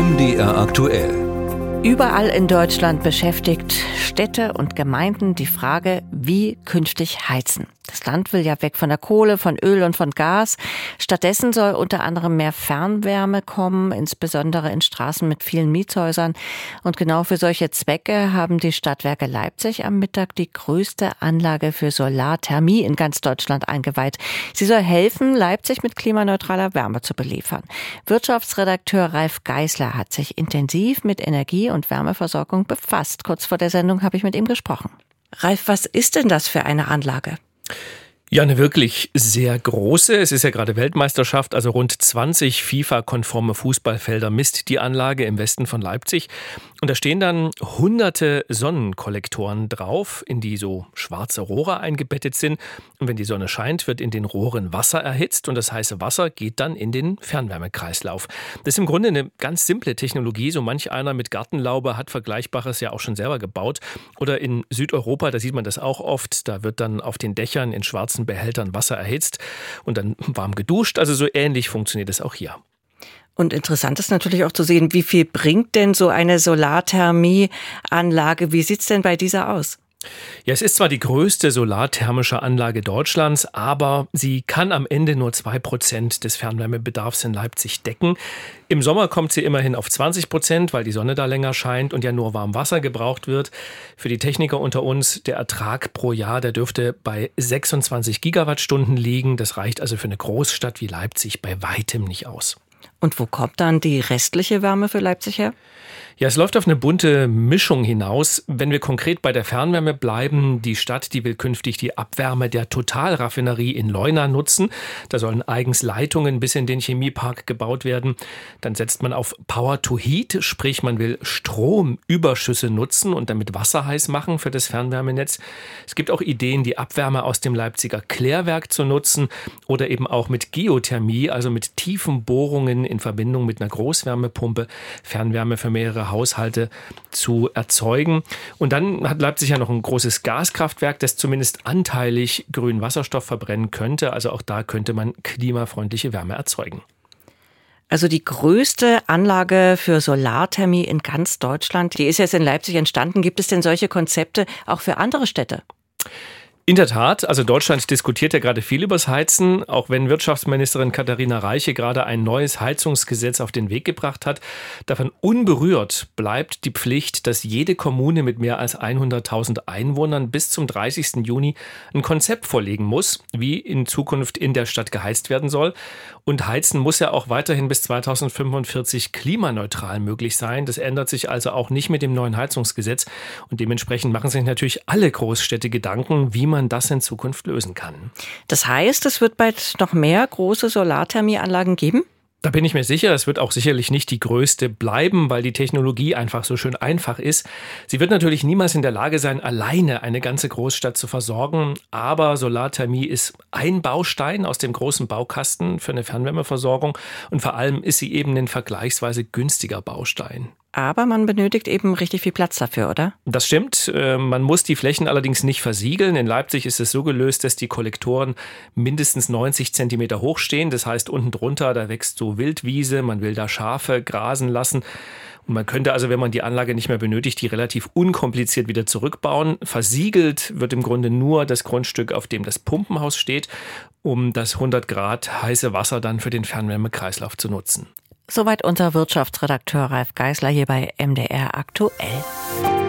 MDR aktuell. Überall in Deutschland beschäftigt Städte und Gemeinden die Frage, wie künftig heizen. Das Land will ja weg von der Kohle, von Öl und von Gas. Stattdessen soll unter anderem mehr Fernwärme kommen, insbesondere in Straßen mit vielen Mietshäusern. Und genau für solche Zwecke haben die Stadtwerke Leipzig am Mittag die größte Anlage für Solarthermie in ganz Deutschland eingeweiht. Sie soll helfen, Leipzig mit klimaneutraler Wärme zu beliefern. Wirtschaftsredakteur Ralf Geisler hat sich intensiv mit Energie- und Wärmeversorgung befasst. Kurz vor der Sendung habe ich mit ihm gesprochen. Ralf, was ist denn das für eine Anlage? Ja, eine wirklich sehr große. Es ist ja gerade Weltmeisterschaft, also rund 20 FIFA-konforme Fußballfelder misst die Anlage im Westen von Leipzig. Und da stehen dann hunderte Sonnenkollektoren drauf, in die so schwarze Rohre eingebettet sind. Und wenn die Sonne scheint, wird in den Rohren Wasser erhitzt und das heiße Wasser geht dann in den Fernwärmekreislauf. Das ist im Grunde eine ganz simple Technologie. So manch einer mit Gartenlaube hat Vergleichbares ja auch schon selber gebaut. Oder in Südeuropa, da sieht man das auch oft. Da wird dann auf den Dächern in schwarzen Behältern Wasser erhitzt und dann warm geduscht. Also so ähnlich funktioniert es auch hier. Und interessant ist natürlich auch zu sehen, wie viel bringt denn so eine Solarthermieanlage? Wie sieht's denn bei dieser aus? Ja, es ist zwar die größte solarthermische Anlage Deutschlands, aber sie kann am Ende nur 2% des Fernwärmebedarfs in Leipzig decken. Im Sommer kommt sie immerhin auf 20%, weil die Sonne da länger scheint und ja nur warm Wasser gebraucht wird. Für die Techniker unter uns, der Ertrag pro Jahr, der dürfte bei 26 Gigawattstunden liegen. Das reicht also für eine Großstadt wie Leipzig bei weitem nicht aus. Und wo kommt dann die restliche Wärme für Leipzig her? Ja, es läuft auf eine bunte Mischung hinaus. Wenn wir konkret bei der Fernwärme bleiben, die Stadt, die will künftig die Abwärme der Totalraffinerie in Leuna nutzen. Da sollen eigens Leitungen bis in den Chemiepark gebaut werden. Dann setzt man auf Power to Heat, sprich man will Stromüberschüsse nutzen und damit Wasser heiß machen für das Fernwärmenetz. Es gibt auch Ideen, die Abwärme aus dem Leipziger Klärwerk zu nutzen oder eben auch mit Geothermie, also mit tiefen Bohrungen in Verbindung mit einer Großwärmepumpe, Fernwärme für mehrere Haushalte zu erzeugen. Und dann hat Leipzig ja noch ein großes Gaskraftwerk, das zumindest anteilig grünen Wasserstoff verbrennen könnte. Also auch da könnte man klimafreundliche Wärme erzeugen. Also die größte Anlage für Solarthermie in ganz Deutschland, die ist jetzt in Leipzig entstanden. Gibt es denn solche Konzepte auch für andere Städte? In der Tat, also Deutschland diskutiert ja gerade viel übers Heizen, auch wenn Wirtschaftsministerin Katharina Reiche gerade ein neues Heizungsgesetz auf den Weg gebracht hat. Davon unberührt bleibt die Pflicht, dass jede Kommune mit mehr als 100.000 Einwohnern bis zum 30. Juni ein Konzept vorlegen muss, wie in Zukunft in der Stadt geheizt werden soll. Und Heizen muss ja auch weiterhin bis 2045 klimaneutral möglich sein. Das ändert sich also auch nicht mit dem neuen Heizungsgesetz. Und dementsprechend machen sich natürlich alle Großstädte Gedanken, wie man das in Zukunft lösen kann. Das heißt, es wird bald noch mehr große Solarthermieanlagen geben? Da bin ich mir sicher, es wird auch sicherlich nicht die größte bleiben, weil die Technologie einfach so schön einfach ist. Sie wird natürlich niemals in der Lage sein, alleine eine ganze Großstadt zu versorgen. Aber Solarthermie ist ein Baustein aus dem großen Baukasten für eine Fernwärmeversorgung. Und vor allem ist sie eben ein vergleichsweise günstiger Baustein. Aber man benötigt eben richtig viel Platz dafür, oder? Das stimmt. Man muss die Flächen allerdings nicht versiegeln. In Leipzig ist es so gelöst, dass die Kollektoren mindestens 90 Zentimeter hoch stehen. Das heißt, unten drunter, da wächst so Wildwiese. Man will da Schafe grasen lassen. Und man könnte also, wenn man die Anlage nicht mehr benötigt, die relativ unkompliziert wieder zurückbauen. Versiegelt wird im Grunde nur das Grundstück, auf dem das Pumpenhaus steht, um das 100 Grad heiße Wasser dann für den Fernwärmekreislauf zu nutzen. Soweit unser Wirtschaftsredakteur Ralf Geisler hier bei MDR aktuell.